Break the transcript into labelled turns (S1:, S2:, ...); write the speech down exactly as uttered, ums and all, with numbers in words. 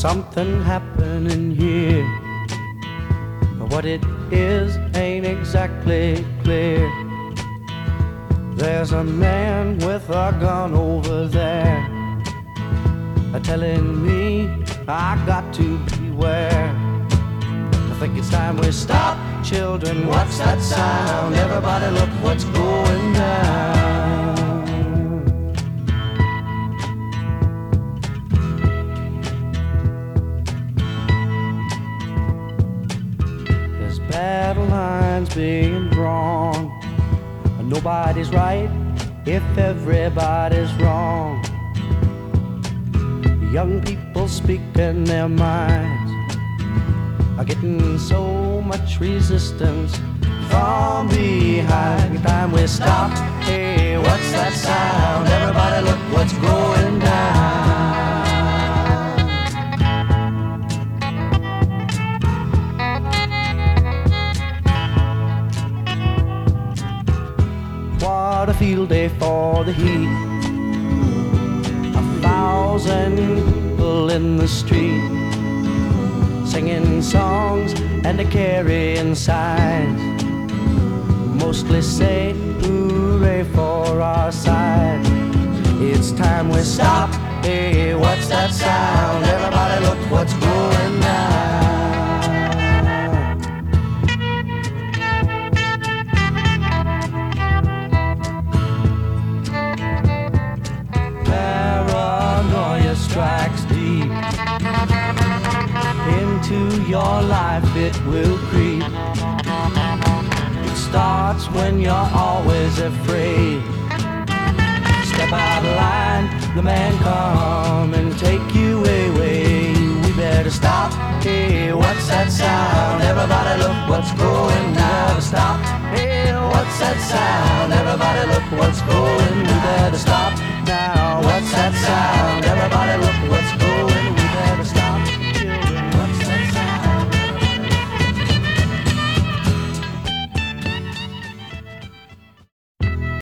S1: something happening here, but what it is ain't exactly clear. There's a man with a gun over there, telling me I got to beware. I think it's time we stop, children. What's that sound? Everybody look what's going down. There's battle lines being drawn. Nobody's right if everybody's wrong. Young people speaking their minds are getting so much resistance from behind. Every time we stop, hey, what's that sound? Everybody look what's going down. What a field day for the heat. A thousand people in the street, singing songs and a carrying signs, mostly say hooray for our side. It's time we stop, hey, what's that sound? Everybody look what's going down. Paranoia strikes deep into your life, it will creep. It starts when you're always afraid. Step out of line, the man come and take you away. We better stop, hey, what's that sound? Everybody look what's going down. Stop, hey, what's that sound? Everybody look what's going. We better stop.